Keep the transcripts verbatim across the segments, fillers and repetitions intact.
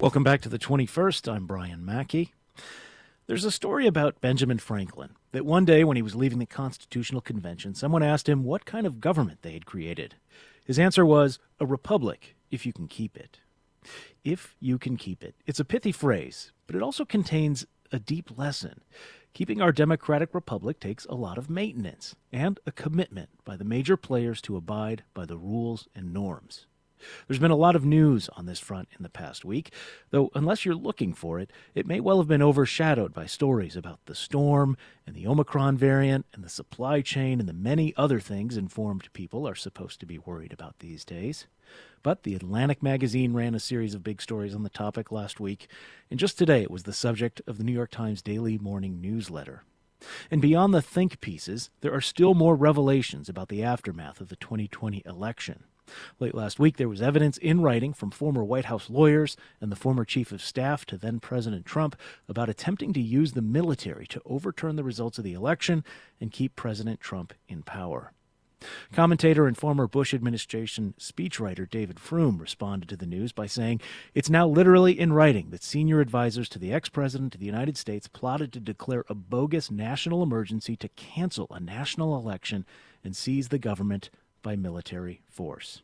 Welcome back to the twenty-first. I'm Brian Mackey. There's a story about Benjamin Franklin that one day when he was leaving the Constitutional Convention, someone asked him what kind of government they had created. His answer was, a republic, if you can keep it. If you can keep it. It's a pithy phrase, but it also contains a deep lesson. Keeping our democratic republic takes a lot of maintenance and a commitment by the major players to abide by the rules and norms. There's been a lot of news on this front in the past week, though unless you're looking for it, it may well have been overshadowed by stories about the storm and the Omicron variant and the supply chain and the many other things informed people are supposed to be worried about these days. But the Atlantic magazine ran a series of big stories on the topic last week, and just today it was the subject of the New York Times daily morning newsletter. And beyond the think pieces, there are still more revelations about the aftermath of the twenty twenty election. Late last week, there was evidence in writing from former White House lawyers and the former chief of staff to then-President Trump about attempting to use the military to overturn the results of the election and keep President Trump in power. Commentator and former Bush administration speechwriter David Frum responded to the news by saying, "It's now literally in writing that senior advisors to the ex-president of the United States plotted to declare a bogus national emergency to cancel a national election and seize the government by military force."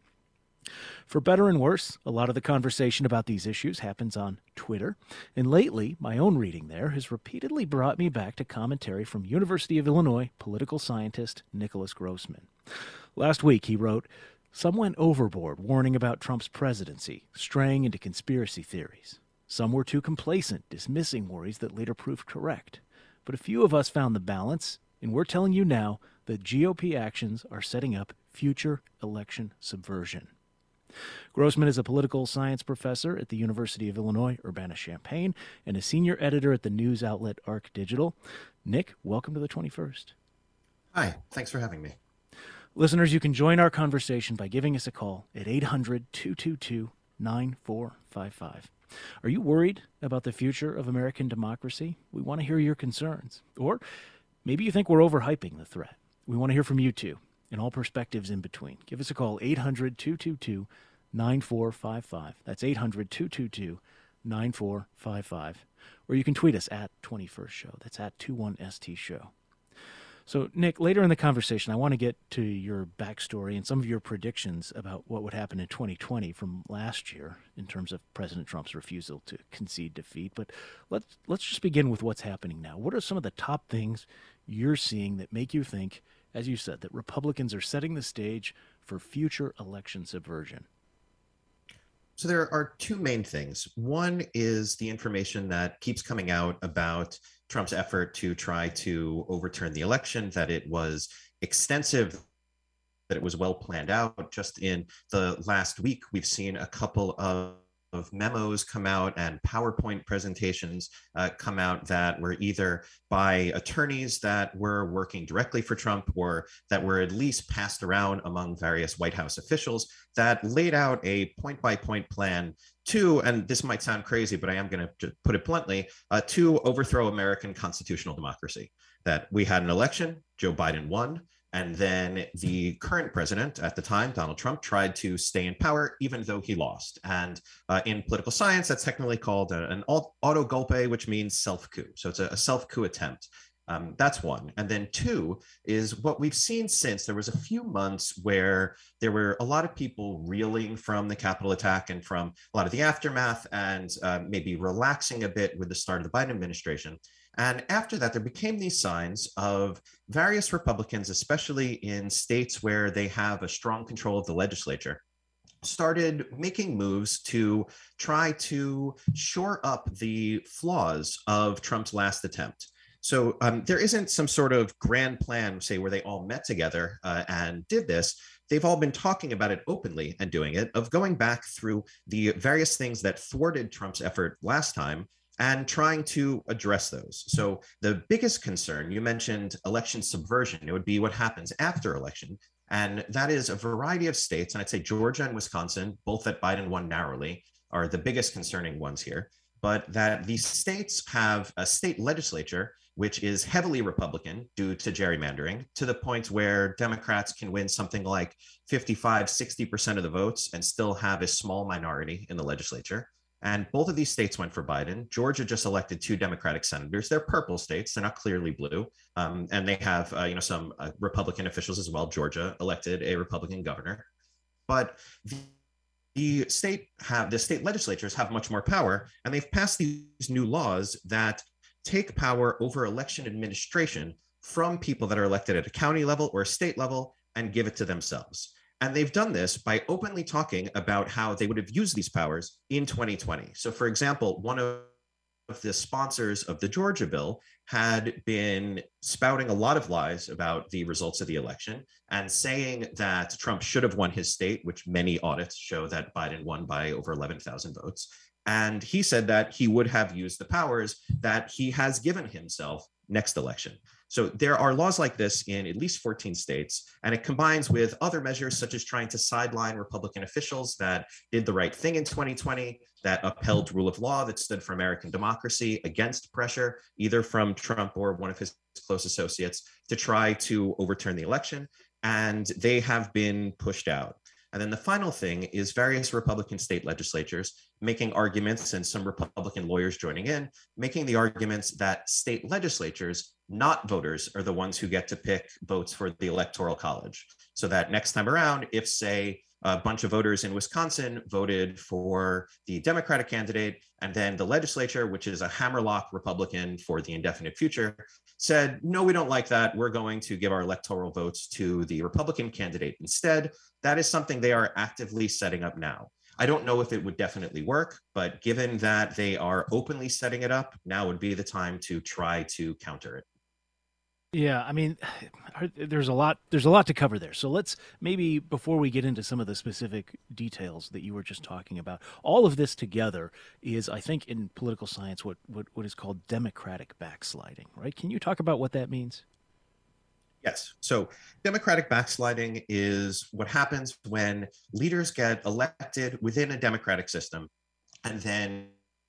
For better and worse, a lot of the conversation about these issues happens on Twitter, and lately, my own reading there has repeatedly brought me back to commentary from University of Illinois political scientist Nicholas Grossman. Last week, he wrote, "Some went overboard warning about Trump's presidency, straying into conspiracy theories. Some were too complacent, dismissing worries that later proved correct. But a few of us found the balance, and we're telling you now that G O P actions are setting up future election subversion." Grossman is a political science professor at the University of Illinois Urbana-Champaign and a senior editor at the news outlet Arc Digital. Nick, welcome to the twenty-first. Hi, thanks for having me. Listeners, you can join our conversation by giving us a call at eight hundred, two two two, nine four five five. Are you worried about the future of American democracy? We want to hear your concerns. Or maybe you think we're overhyping the threat. We want to hear from you too, and all perspectives in between. Give us a call, eight hundred, two two two, nine four five five. That's eight hundred, two two two, nine four five five. Or you can tweet us at twenty-first show. That's at twenty-one S T show. So, Nick, later in the conversation, I want to get to your backstory and some of your predictions about what would happen in twenty twenty from last year in terms of President Trump's refusal to concede defeat. But let's let's just begin with what's happening now. What are some of the top things you're seeing that make you think, as you said, that Republicans are setting the stage for future election subversion? So there are two main things. One is the information that keeps coming out about Trump's effort to try to overturn the election, that it was extensive, that it was well planned out. Just in the last week, we've seen a couple of of memos come out and PowerPoint presentations uh, come out that were either by attorneys that were working directly for Trump or that were at least passed around among various White House officials that laid out a point-by-point plan to, and this might sound crazy, but I am going to put it bluntly, uh, to overthrow American constitutional democracy. That we had an election, Joe Biden won, and then the current president at the time, Donald Trump, tried to stay in power even though he lost. And uh, in political science, that's technically called a, an auto golpe, which means self-coup. So it's a, a self-coup attempt. Um, that's one. And then two is what we've seen since. There was a few months where there were a lot of people reeling from the Capitol attack and from a lot of the aftermath and uh, maybe relaxing a bit with the start of the Biden administration. And after that, there became these signs of various Republicans, especially in states where they have a strong control of the legislature, started making moves to try to shore up the flaws of Trump's last attempt. So um, there isn't some sort of grand plan, say, where they all met together uh, and did this. They've all been talking about it openly and doing it, of going back through the various things that thwarted Trump's effort last time and trying to address those. So the biggest concern, you mentioned election subversion. It would be what happens after election. And that is a variety of states, and I'd say Georgia and Wisconsin, both that Biden won narrowly, are the biggest concerning ones here. But that these states have a state legislature which is heavily Republican due to gerrymandering, to the point where Democrats can win something like fifty-five, sixty percent of the votes and still have a small minority in the legislature. And both of these states went for Biden. Georgia just elected two Democratic senators. They're purple states; they're not clearly blue, um, and they have uh, you know some uh, Republican officials as well. Georgia elected a Republican governor, but the, the state have the state legislatures have much more power, and they've passed these new laws that take power over election administration from people that are elected at a county level or a state level and give it to themselves. And they've done this by openly talking about how they would have used these powers in twenty twenty. So, for example, one of the sponsors of the Georgia bill had been spouting a lot of lies about the results of the election and saying that Trump should have won his state, which many audits show that Biden won by over eleven thousand votes. And he said that he would have used the powers that he has given himself next election. So there are laws like this in at least fourteen states, and it combines with other measures such as trying to sideline Republican officials that did the right thing in twenty twenty, that upheld rule of law, that stood for American democracy against pressure, either from Trump or one of his close associates, to try to overturn the election. And they have been pushed out. And then the final thing is various Republican state legislatures making arguments, and some Republican lawyers joining in, making the arguments that state legislatures, not voters, are the ones who get to pick votes for the Electoral College. So that next time around, if, say, a bunch of voters in Wisconsin voted for the Democratic candidate, and then the legislature, which is a hammerlock Republican for the indefinite future, said, no, we don't like that. We're going to give our electoral votes to the Republican candidate instead. That is something they are actively setting up now. I don't know if it would definitely work, but given that they are openly setting it up, now would be the time to try to counter it. Yeah, I mean, there's a lot there's a lot to cover there. So let's maybe, before we get into some of the specific details that you were just talking about, all of this together is, I think, in political science, what what, what is called democratic backsliding, right? Can you talk about what that means? Yes. So democratic backsliding is what happens when leaders get elected within a democratic system and then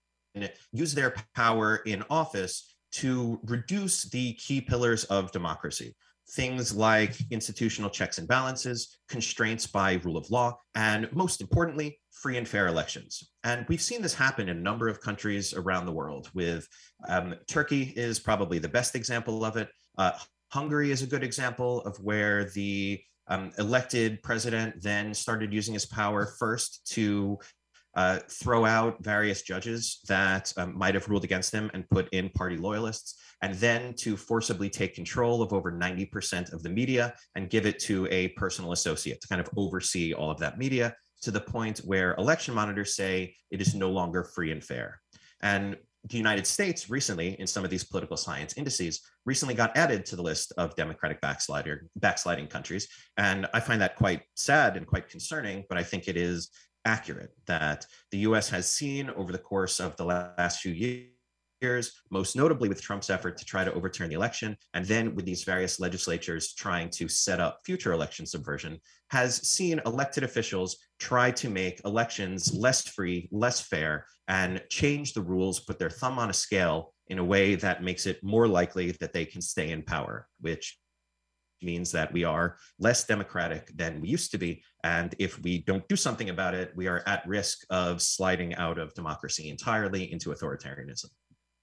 use their power in office to reduce the key pillars of democracy. Things like institutional checks and balances, constraints by rule of law, and most importantly, free and fair elections. And we've seen this happen in a number of countries around the world. With um, Turkey is probably the best example of it. Uh, Hungary is a good example of where the um, elected president then started using his power first to Uh, throw out various judges that um, might have ruled against him and put in party loyalists, and then to forcibly take control of over ninety percent of the media and give it to a personal associate to kind of oversee all of that media, to the point where election monitors say it is no longer free and fair. And the United States recently, in some of these political science indices, recently got added to the list of democratic backslider, backsliding countries. And I find that quite sad and quite concerning, but I think it is accurate that the U S has seen over the course of the last few years, most notably with Trump's effort to try to overturn the election, and then with these various legislatures trying to set up future election subversion, has seen elected officials try to make elections less free, less fair, and change the rules, put their thumb on a scale in a way that makes it more likely that they can stay in power, which means that we are less democratic than we used to be. And if we don't do something about it, we are at risk of sliding out of democracy entirely into authoritarianism.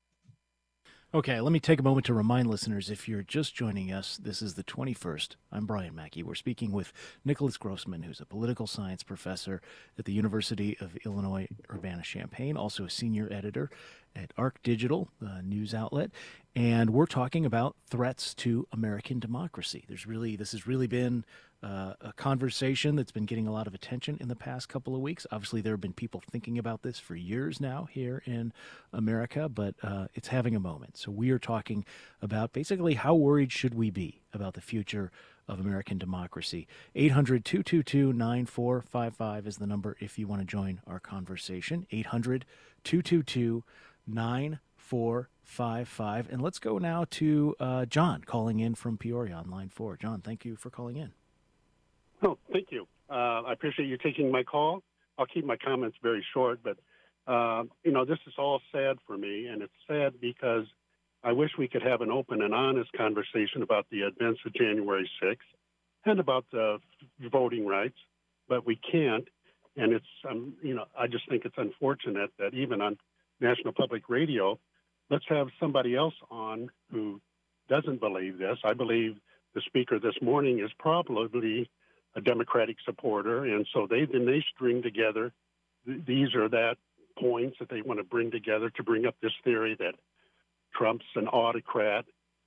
Okay, let me take a moment to remind listeners, if you're just joining us, this is the twenty-first. I'm Brian Mackey. We're speaking with Nicholas Grossman, who's a political science professor at the University of Illinois Urbana-Champaign, also a senior editor at Arc Digital, the news outlet. And we're talking about threats to American democracy. There's really, this has really been uh, a conversation that's been getting a lot of attention in the past couple of weeks. Obviously, there have been people thinking about this for years now here in America, but uh, it's having a moment. So we are talking about basically how worried should we be about the future of American democracy. eight hundred, two two two, nine four five five is the number if you want to join our conversation. eight hundred, two two two, nine four five five. And let's go now to uh, John calling in from Peoria on line four. John, thank you for calling in. Oh, thank you. Uh, I appreciate you taking my call. I'll keep my comments very short, but, uh, you know, this is all sad for me, and it's sad because I wish we could have an open and honest conversation about the events of January sixth and about the voting rights, but we can't. And it's, um, you know, I just think it's unfortunate that even on National Public Radio, let's have somebody else on who doesn't believe this. I believe the speaker this morning is probably a Democratic supporter, and so they then they string together th- these or that points that they want to bring together to bring up this theory that Trump's an autocrat,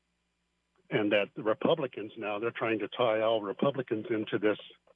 and that the Republicans now they're trying to tie all Republicans into this,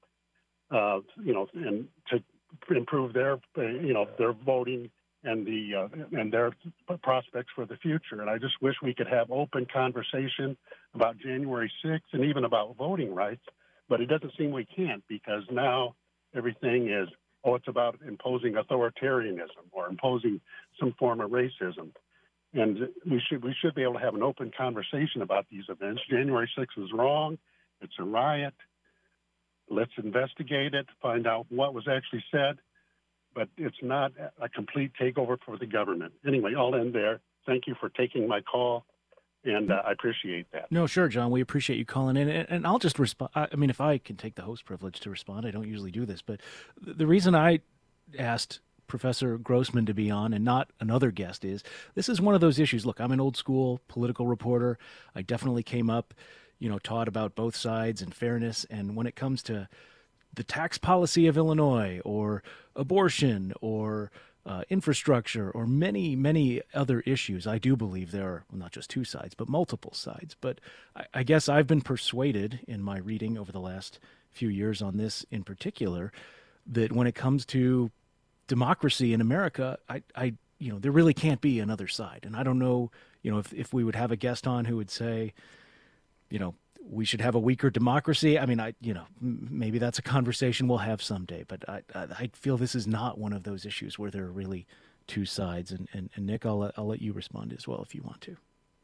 uh, you know, and to improve their, uh, you know, their voting and the uh, and their prospects for the future. And I just wish we could have open conversation about January sixth and even about voting rights, but it doesn't seem we can't, because now everything is, oh, it's about imposing authoritarianism or imposing some form of racism. And we should we should be able to have an open conversation about these events. January sixth is wrong. It's a riot. Let's investigate it, find out what was actually said. But it's not a complete takeover for the government. Anyway, I'll end there. Thank you for taking my call, and uh, I appreciate that. No, sure, John. We appreciate you calling in. And, and I'll just respond. I mean, if I can take the host privilege to respond, I don't usually do this. But the reason I asked Professor Grossman to be on and not another guest is this is one of those issues. Look, I'm an old school political reporter. I definitely came up, you know, taught about both sides and fairness. And when it comes to the tax policy of Illinois or abortion or uh, infrastructure or many, many other issues, I do believe there are well, not just two sides, but multiple sides. But I, I guess I've been persuaded in my reading over the last few years on this in particular, that when it comes to democracy in America, I, I, you know, there really can't be another side. And I don't know, you know, if, if we would have a guest on who would say, you know, we should have a weaker democracy. I mean, I, you know, maybe that's a conversation we'll have someday, but I, I, I feel this is not one of those issues where there are really two sides. And, and, and Nick, I'll, I'll let you respond as well if you want to.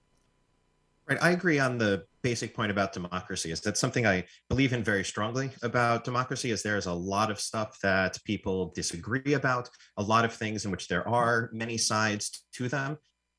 Right. I agree on the basic point about democracy. Is that something I believe in very strongly about democracy? Is there's a lot of stuff that people disagree about, a lot of things in which there are many sides to them.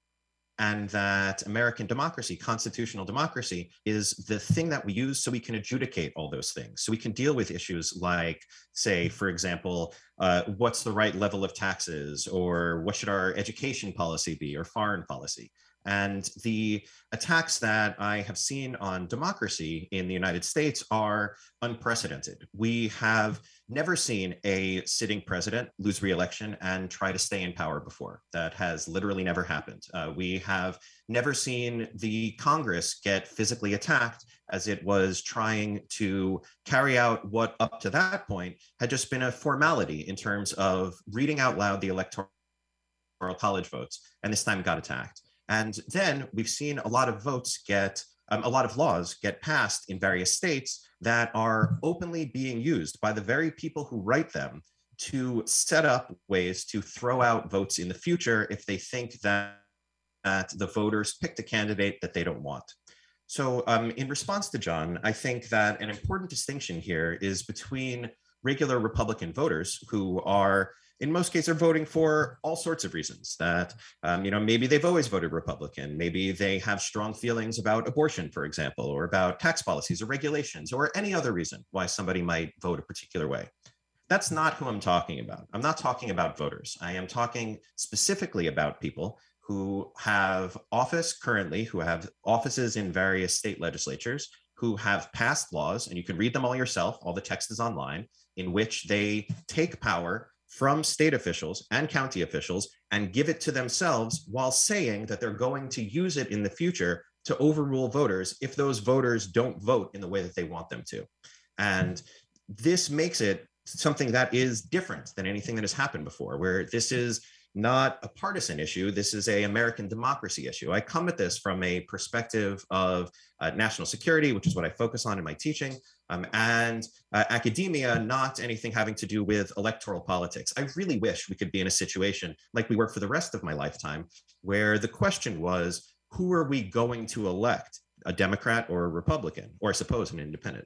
And that American democracy, constitutional democracy, is the thing that we use so we can adjudicate all those things. So we can deal with issues like, say, for example, uh, what's the right level of taxes, or what should our education policy be, or foreign policy. And the attacks that I have seen on democracy in the United States are unprecedented. We have never seen a sitting president lose re-election and try to stay in power before. That has literally never happened. Uh, we have never seen the Congress get physically attacked as it was trying to carry out what up to that point had just been a formality in terms of reading out loud the electoral college votes, and this time got attacked. And then we've seen a lot of votes get, um, a lot of laws get passed in various states that are openly being used by the very people who write them to set up ways to throw out votes in the future if they think that, that the voters picked a candidate that they don't want. So um, in response to John, I think that an important distinction here is between regular Republican voters who are, in most cases, are voting for all sorts of reasons that, um, you know, maybe they've always voted Republican. Maybe they have strong feelings about abortion, for example, or about tax policies or regulations, or any other reason why somebody might vote a particular way. That's not who I'm talking about. I'm not talking about voters. I am talking specifically about people who have office currently, who have offices in various state legislatures, who have passed laws, and you can read them all yourself, all the text is online, in which they take power from state officials and county officials and give it to themselves while saying that they're going to use it in the future to overrule voters if those voters don't vote in the way that they want them to. And this makes it something that is different than anything that has happened before, where this is not a partisan issue. This is a American democracy issue. I come at this from a perspective of uh, national security, which is what I focus on in my teaching, um, and uh, academia, not anything having to do with electoral politics. I really wish we could be in a situation like we were for the rest of my lifetime, where the question was, who are we going to elect, a Democrat or a Republican, or I suppose an independent?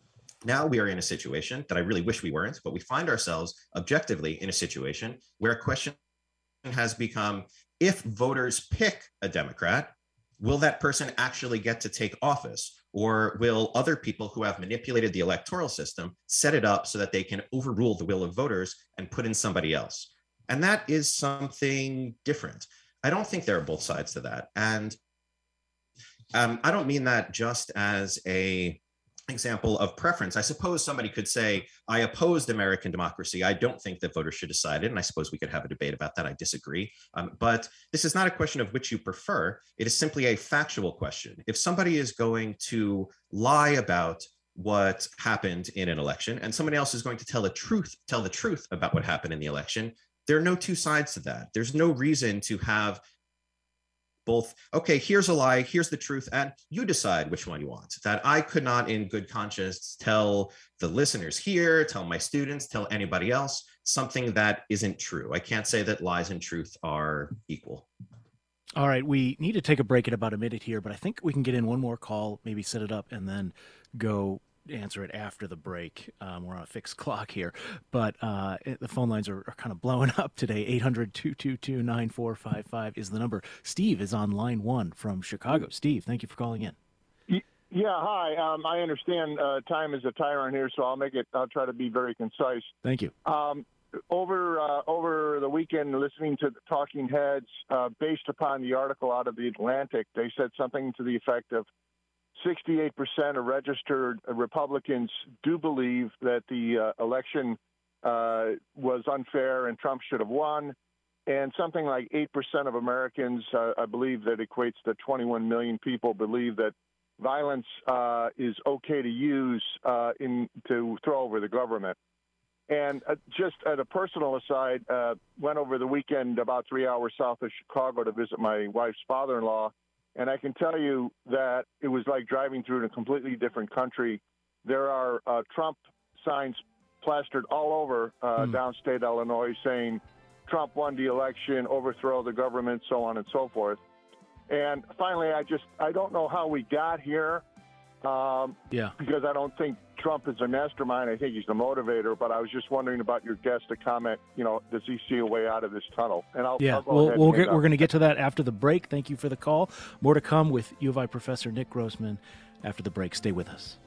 Now we are in a situation that I really wish we weren't, but we find ourselves objectively in a situation where a question has become, if voters pick a Democrat, will that person actually get to take office? Or will other people who have manipulated the electoral system set it up so that they can overrule the will of voters and put in somebody else? And that is something different. I don't think there are both sides to that. And um, I don't mean that just as a example of preference. I suppose somebody could say, I opposed American democracy. I don't think that voters should decide it. And I suppose we could have a debate about that. I disagree. Um, but this is not a question of which you prefer. It is simply a factual question. If somebody is going to lie about what happened in an election and somebody else is going to tell the truth, tell the truth about what happened in the election, there are no two sides to that. There's no reason to have both, okay, here's a lie, here's the truth, and you decide which one you want. That I could not in good conscience tell the listeners here, tell my students, tell anybody else something that isn't true. I can't say that lies and truth are equal. All right, we need to take a break in about a minute here, but I think we can get in one more call, maybe set it up, and then go answer it after the break. Um, we're on a fixed clock here, but uh, it, the phone lines are, are kind of blowing up today. eight hundred, two two two, nine four five five is the number. Steve is on line one from Chicago. Steve, thank you for calling in. Yeah, hi. Um, I understand uh, time is a tyrant here, so I'll make it. I'll try to be very concise. Thank you. Um, over uh, over the weekend, listening to the Talking Heads, uh, based upon the article out of the Atlantic, they said something to the effect of sixty-eight percent of registered Republicans do believe that the uh, election uh, was unfair and Trump should have won. And something like eight percent of Americans, uh, I believe that equates to twenty-one million people, believe that violence uh, is okay to use uh, in to throw over the government. And uh, just at a personal aside, uh, went over the weekend about three hours south of Chicago to visit my wife's father-in-law. And I can tell you that it was like driving through a completely different country. There are uh, Trump signs plastered all over uh, mm. downstate Illinois saying Trump won the election, overthrow the government, so on and so forth. And finally, I just I don't know how we got here. Um, yeah. Because I don't think Trump is a mastermind. I think he's the motivator. But I was just wondering about your guest to comment. You know, does he see a way out of this tunnel? And I'll yeah. I'll go we'll, ahead we'll and get, we're going to get to that after the break. Thank you for the call. More to come with U of I professor Nick Grossman after the break. Stay with us.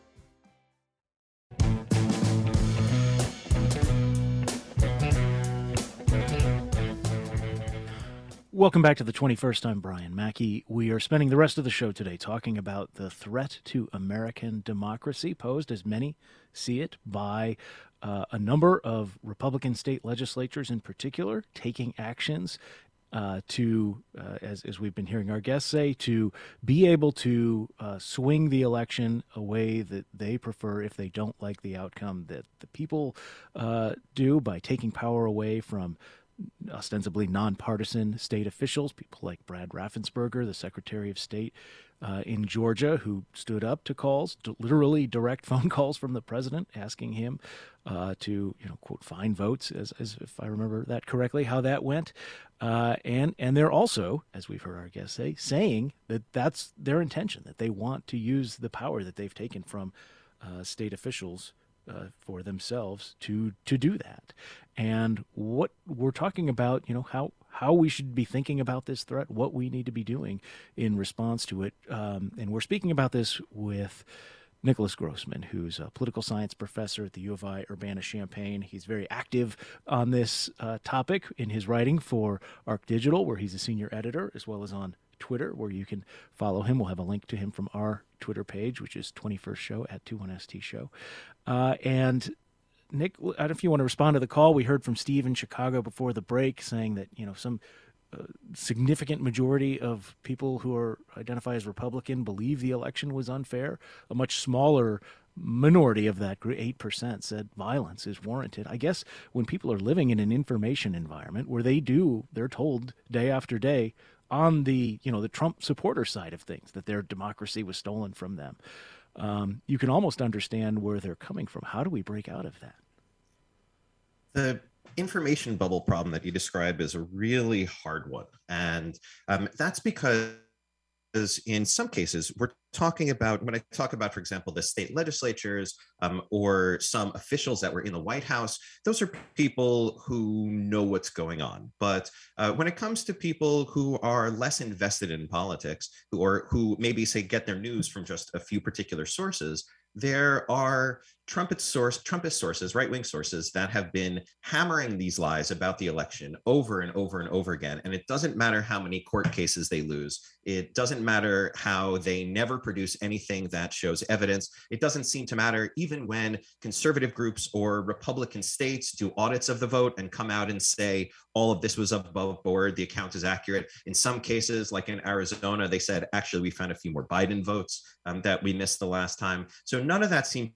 Welcome back to the twenty-first. I'm Brian Mackey. We are spending the rest of the show today talking about the threat to American democracy posed, as many see it, by uh, a number of Republican state legislatures in particular taking actions uh, to, uh, as, as we've been hearing our guests say, to be able to uh, swing the election a way that they prefer if they don't like the outcome that the people uh, do, by taking power away from ostensibly nonpartisan state officials, people like Brad Raffensperger, the Secretary of State uh, in Georgia, who stood up to calls, to literally direct phone calls from the president, asking him uh, to, you know, quote, find votes, as, as if I remember that correctly, how that went. Uh, and and they're also, as we've heard our guests say, saying that that's their intention, that they want to use the power that they've taken from uh, state officials Uh, for themselves to to do that. And what we're talking about, you know, how how we should be thinking about this threat, what we need to be doing in response to it. Um, and we're speaking about this with Nicholas Grossman, who's a political science professor at the U of I Urbana-Champaign. He's very active on this uh, topic in his writing for Arc Digital, where he's a senior editor, as well as on Twitter, where you can follow him. We'll have a link to him from our Twitter page, which is twenty-first show at twenty-one S T show. Uh, and Nick, I don't know if you want to respond to the call. We heard from Steve in Chicago before the break saying that, you know, some uh, significant majority of people who are identify as Republican believe the election was unfair. A much smaller minority of that group, eight percent, said violence is warranted. I guess when people are living in an information environment where they do, they're told day after day on the, you know, the Trump supporter side of things that their democracy was stolen from them. Um, you can almost understand where they're coming from. How do we break out of that? The information bubble problem that you describe is a really hard one. And um, that's because in some cases, we're talking about, when I talk about, for example, the state legislatures um, or some officials that were in the White House, those are people who know what's going on. But uh, when it comes to people who are less invested in politics, who or who maybe say get their news from just a few particular sources, there are trumpet source, Trumpist sources, right-wing sources that have been hammering these lies about the election over and over and over again. And it doesn't matter how many court cases they lose. It doesn't matter how they never produce anything that shows evidence. It doesn't seem to matter even when conservative groups or Republican states do audits of the vote and come out and say, all of this was above board, the account is accurate. In some cases, like in Arizona, they said, actually, we found a few more Biden votes um, that we missed the last time. So none of that seems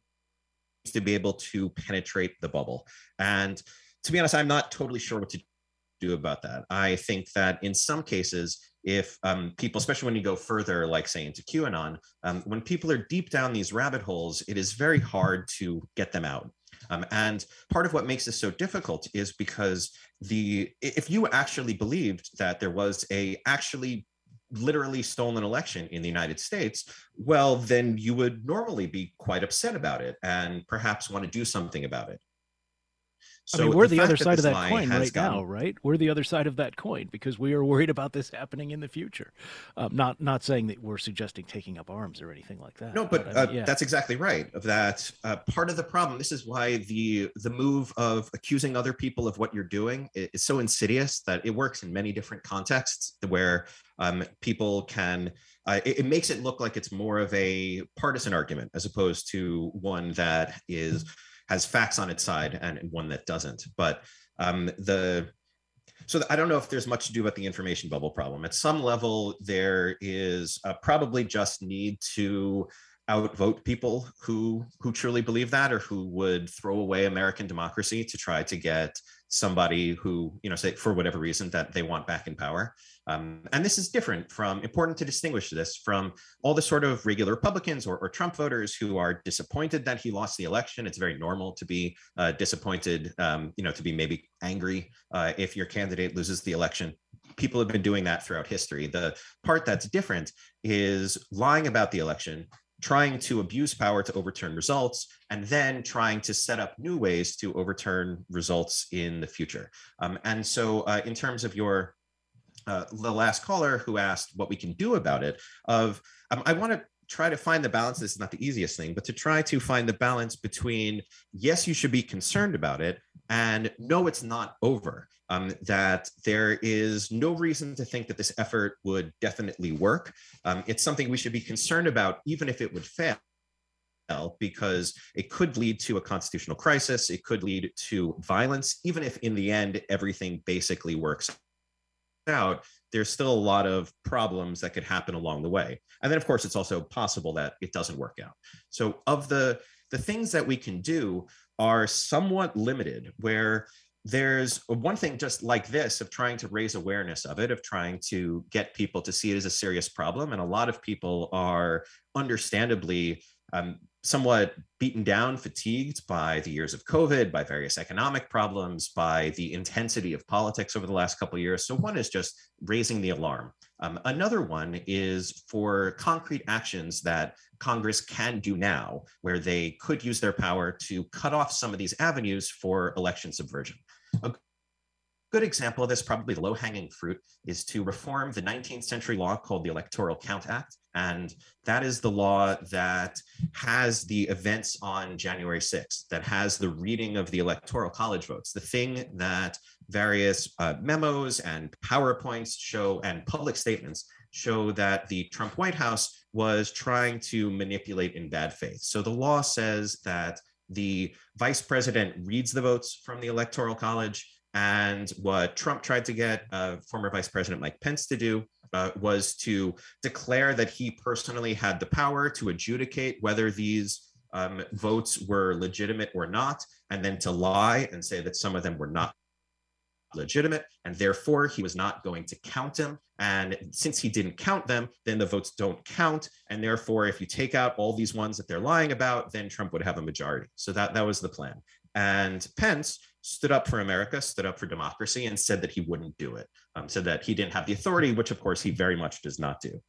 to be able to penetrate the bubble. And to be honest, I'm not totally sure what to do about that. I think that in some cases, if um, people, especially when you go further, like say into QAnon, um, when people are deep down these rabbit holes, it is very hard to get them out. Um, and part of what makes this so difficult is because the if you actually believed that there was a actually literally stolen election in the United States, well, then you would normally be quite upset about it and perhaps want to do something about it. So I mean, we're the, the other side of that coin right gotten... now, right? We're the other side of that coin because we are worried about this happening in the future. Um, not not saying that we're suggesting taking up arms or anything like that. No, but, but I mean, uh, yeah. That's exactly right. That uh, part of the problem, this is why the the move of accusing other people of what you're doing is so insidious that it works in many different contexts where um, people can, uh, it, it makes it look like it's more of a partisan argument as opposed to one that is has facts on its side and one that doesn't. But um, the so the, I don't know if there's much to do about the information bubble problem. At some level, there is uh, probably just need to outvote people who who truly believe that or who would throw away American democracy to try to get somebody who, you know, say for whatever reason that they want back in power. Um, and this is different from, important to distinguish this from all the sort of regular Republicans or, or Trump voters who are disappointed that he lost the election. It's very normal to be uh, disappointed, um, you know, to be maybe angry uh, if your candidate loses the election. People have been doing that throughout history. The part that's different is lying about the election, trying to abuse power to overturn results, and then trying to set up new ways to overturn results in the future. Um, and so uh, in terms of your, uh, the last caller who asked what we can do about it, of um, I want to try to find the balance. This is not the easiest thing, but to try to find the balance between, yes, you should be concerned about it, and no, it's not over. Um, that there is no reason to think that this effort would definitely work. Um, it's something we should be concerned about, even if it would fail, because it could lead to a constitutional crisis. It could lead to violence, even if in the end, everything basically works out. There's still a lot of problems that could happen along the way. And then, of course, it's also possible that it doesn't work out. So of the, the things that we can do are somewhat limited, where there's one thing just like this of trying to raise awareness of it, of trying to get people to see it as a serious problem. And a lot of people are understandably um, somewhat beaten down, fatigued by the years of COVID, by various economic problems, by the intensity of politics over the last couple of years. So one is just raising the alarm. Um, another one is for concrete actions that Congress can do now, where they could use their power to cut off some of these avenues for election subversion. A good example of this, probably the low-hanging fruit, is to reform the nineteenth century law called the Electoral Count Act. And that is the law that has the events on January sixth, that has the reading of the Electoral College votes, the thing that various uh, memos and PowerPoints show and public statements show that the Trump White House was trying to manipulate in bad faith. So the law says that the vice president reads the votes from the Electoral College, and what Trump tried to get uh, former Vice President Mike Pence to do uh, was to declare that he personally had the power to adjudicate whether these um, votes were legitimate or not, and then to lie and say that some of them were not legitimate, and therefore he was not going to count them. And since he didn't count them, then the votes don't count. And therefore, if you take out all these ones that they're lying about, then Trump would have a majority. So that, that was the plan. And Pence stood up for America, stood up for democracy, and said that he wouldn't do it, um, said that he didn't have the authority, which of course he very much does not do.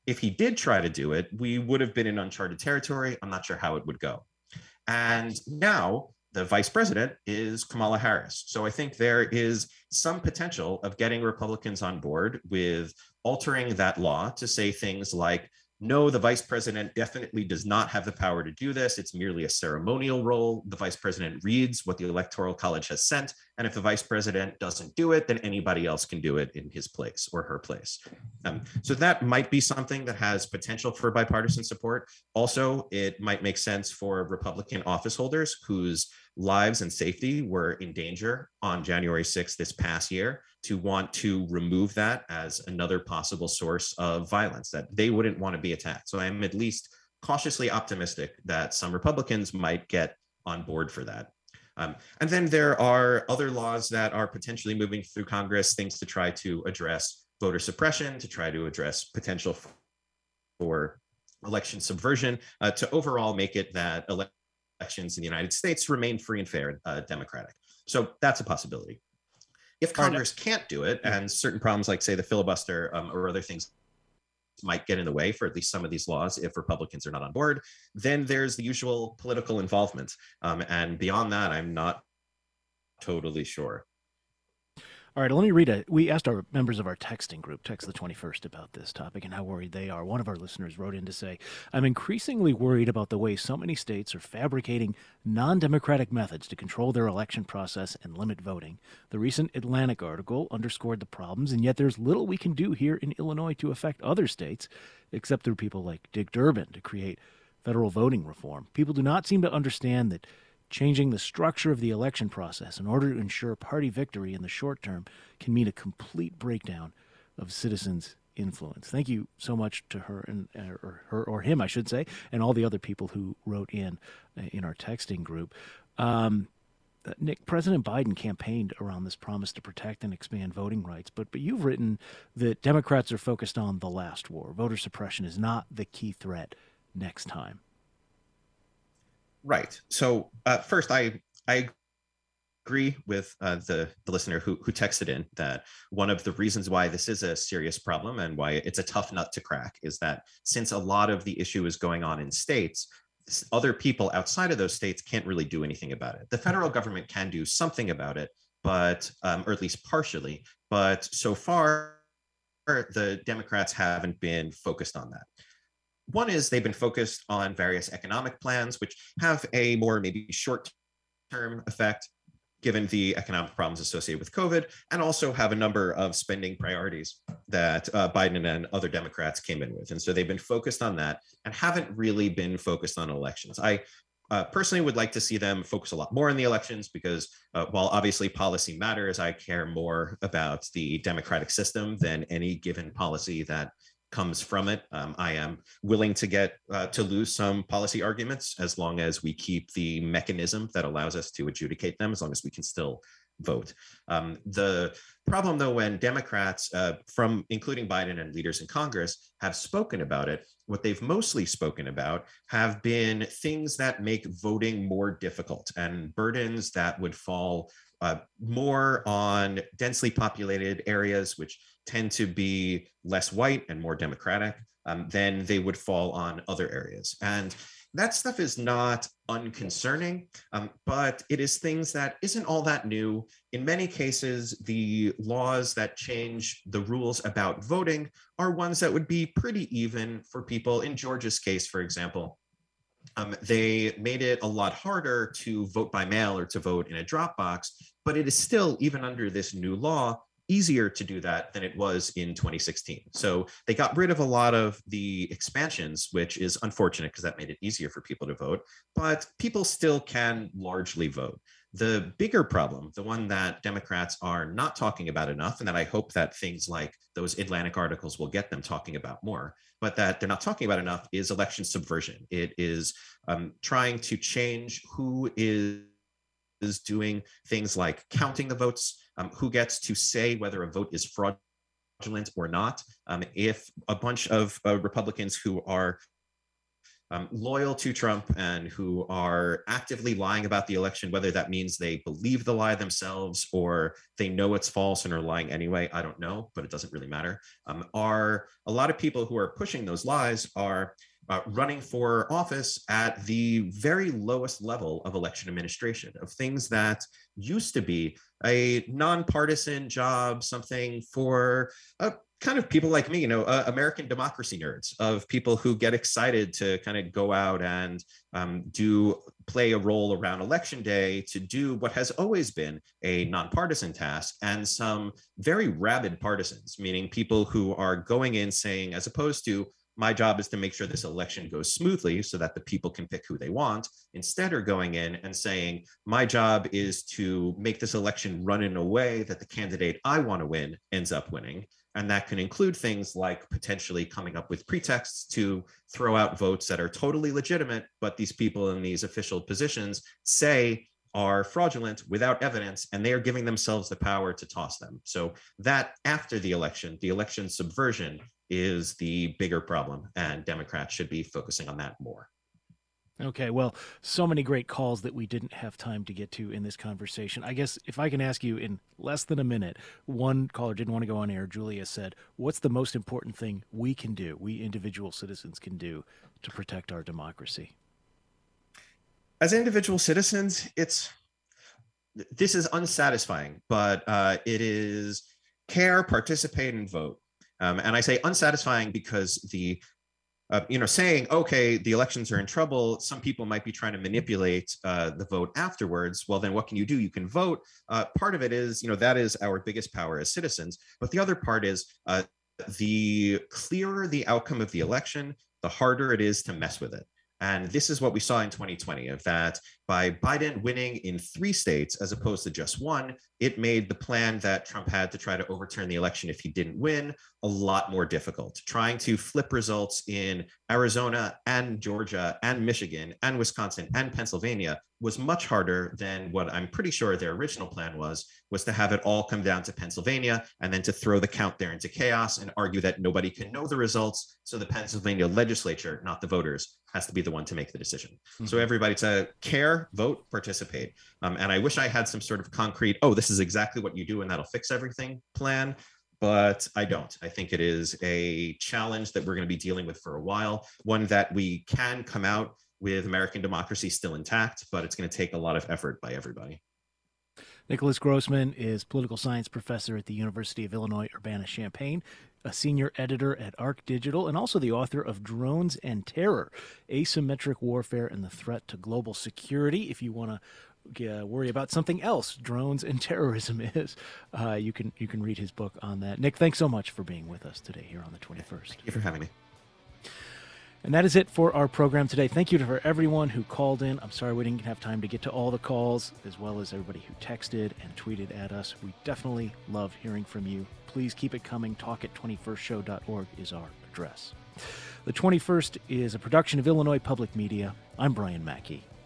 if he did try to do it, we would have been in uncharted territory. I'm not sure how it would go. And now the vice president is Kamala Harris. So I think there is some potential of getting Republicans on board with altering that law to say things like, no, the vice president definitely does not have the power to do this. It's merely a ceremonial role. The vice president reads what the Electoral College has sent. And if the vice president doesn't do it, then anybody else can do it in his place or her place. Um, so that might be something that has potential for bipartisan support. Also, it might make sense for Republican office holders whose lives and safety were in danger on January sixth this past year to want to remove that as another possible source of violence, that they wouldn't want to be attacked. So I'm at least cautiously optimistic that some Republicans might get on board for that. Um, and then there are other laws that are potentially moving through Congress, things to try to address voter suppression, to try to address potential for election subversion, uh, to overall make it that elections in the United States remain free and fair and uh, democratic. So that's a possibility. If Congress can't do it, and certain problems like, say, the filibuster um, or other things might get in the way for at least some of these laws if Republicans are not on board, then there's the usual political involvement. Um, and beyond that, I'm not totally sure. All right, let me read it. We asked our members of our texting group, Text the twenty-first, about this topic and how worried they are. One of our listeners wrote in to say, I'm increasingly worried about the way so many states are fabricating non-democratic methods to control their election process and limit voting. The recent Atlantic article underscored the problems, and yet there's little we can do here in Illinois to affect other states, except through people like Dick Durbin to create federal voting reform. People do not seem to understand that changing the structure of the election process in order to ensure party victory in the short term can mean a complete breakdown of citizens' influence. Thank you so much to her and or her or him, I should say, and all the other people who wrote in in our texting group. Um, Nick, President Biden campaigned around this promise to protect and expand voting rights, but but you've written that Democrats are focused on the last war. Voter suppression is not the key threat next time. Right. So uh, first, I I agree with uh, the the listener who who texted in that one of the reasons why this is a serious problem and why it's a tough nut to crack is that since a lot of the issue is going on in states, other people outside of those states can't really do anything about it. The federal government can do something about it, but um, or at least partially. But so far, the Democrats haven't been focused on that. One is they've been focused on various economic plans, which have a more maybe short-term effect, given the economic problems associated with COVID, and also have a number of spending priorities that uh, Biden and other Democrats came in with. And so they've been focused on that and haven't really been focused on elections. I uh, personally would like to see them focus a lot more on the elections because uh, while obviously policy matters, I care more about the democratic system than any given policy that comes from it. Um, I am willing to get uh, to lose some policy arguments as long as we keep the mechanism that allows us to adjudicate them, as long as we can still vote. Um, the problem, though, when Democrats, uh, from including Biden and leaders in Congress, have spoken about it, what they've mostly spoken about have been things that make voting more difficult and burdens that would fall uh, more on densely populated areas, which tend to be less white and more democratic, um, than they would fall on other areas. And that stuff is not unconcerning, um, but it is things that isn't all that new. In many cases, the laws that change the rules about voting are ones that would be pretty even for people. In Georgia's case, for example, Um, they made it a lot harder to vote by mail or to vote in a drop box, but it is still, even under this new law, easier to do that than it was in twenty sixteen. So they got rid of a lot of the expansions, which is unfortunate because that made it easier for people to vote, but people still can largely vote. The bigger problem, the one that Democrats are not talking about enough, and that I hope that things like those Atlantic articles will get them talking about more, but that they're not talking about enough, is election subversion. It is um, trying to change who is is doing things like counting the votes, um, who gets to say whether a vote is fraudulent or not. Um, if a bunch of uh, Republicans who are um, loyal to Trump and who are actively lying about the election, whether that means they believe the lie themselves or they know it's false and are lying anyway, I don't know, but it doesn't really matter, um, are a lot of people who are pushing those lies are uh, running for office at the very lowest level of election administration, of things that used to be a nonpartisan job, something for uh, kind of people like me, you know, uh, American democracy nerds, of people who get excited to kind of go out and um, do play a role around election day to do what has always been a nonpartisan task, and some very rabid partisans, meaning people who are going in saying, as opposed to my job is to make sure this election goes smoothly so that the people can pick who they want, instead are going in and saying, my job is to make this election run in a way that the candidate I want to win ends up winning. And that can include things like potentially coming up with pretexts to throw out votes that are totally legitimate, but these people in these official positions say are fraudulent without evidence, and they are giving themselves the power to toss them. So that after the election, the election subversion is the bigger problem, and Democrats should be focusing on that more. Okay, well, so many great calls that we didn't have time to get to in this conversation. I guess if I can ask you in less than a minute, one caller didn't want to go on air. Julia said, what's the most important thing we can do, we individual citizens can do to protect our democracy? As individual citizens, it's this is unsatisfying, but uh, it is care, participate, and vote. Um, and I say unsatisfying because the Uh, you know, saying, okay, the elections are in trouble, some people might be trying to manipulate uh, the vote afterwards. Well, then what can you do? You can vote. Uh, part of it is, you know, that is our biggest power as citizens. But the other part is uh, the clearer the outcome of the election, the harder it is to mess with it. And this is what we saw in twenty twenty, of that by Biden winning in three states as opposed to just one, it made the plan that Trump had to try to overturn the election if he didn't win a lot more difficult. Trying to flip results in Arizona and Georgia and Michigan and Wisconsin and Pennsylvania was much harder than what I'm pretty sure their original plan was, was to have it all come down to Pennsylvania and then to throw the count there into chaos and argue that nobody can know the results. So the Pennsylvania legislature, not the voters, has to be the one to make the decision. Mm-hmm. So everybody to care, vote, participate. Um, and I wish I had some sort of concrete, oh, this is exactly what you do and that'll fix everything plan. But I don't. I think it is a challenge that we're going to be dealing with for a while, one that we can come out with American democracy still intact, but it's going to take a lot of effort by everybody. Nicholas Grossman is political science professor at the University of Illinois Urbana-Champaign, a senior editor at Arc Digital, and also the author of Drones and Terror, Asymmetric Warfare and the Threat to Global Security. If you want to Uh, worry about something else, drones and terrorism is, uh, you can you can read his book on that. Nick, thanks so much for being with us today here on the twenty-first. Thank you for having me. And that is it for our program today. Thank you for everyone who called in. I'm sorry we didn't have time to get to all the calls, as well as everybody who texted and tweeted at us. We definitely love hearing from you. Please keep it coming. talk at twenty-first show dot org is our address. The twenty-first is a production of Illinois Public Media. I'm Brian Mackey.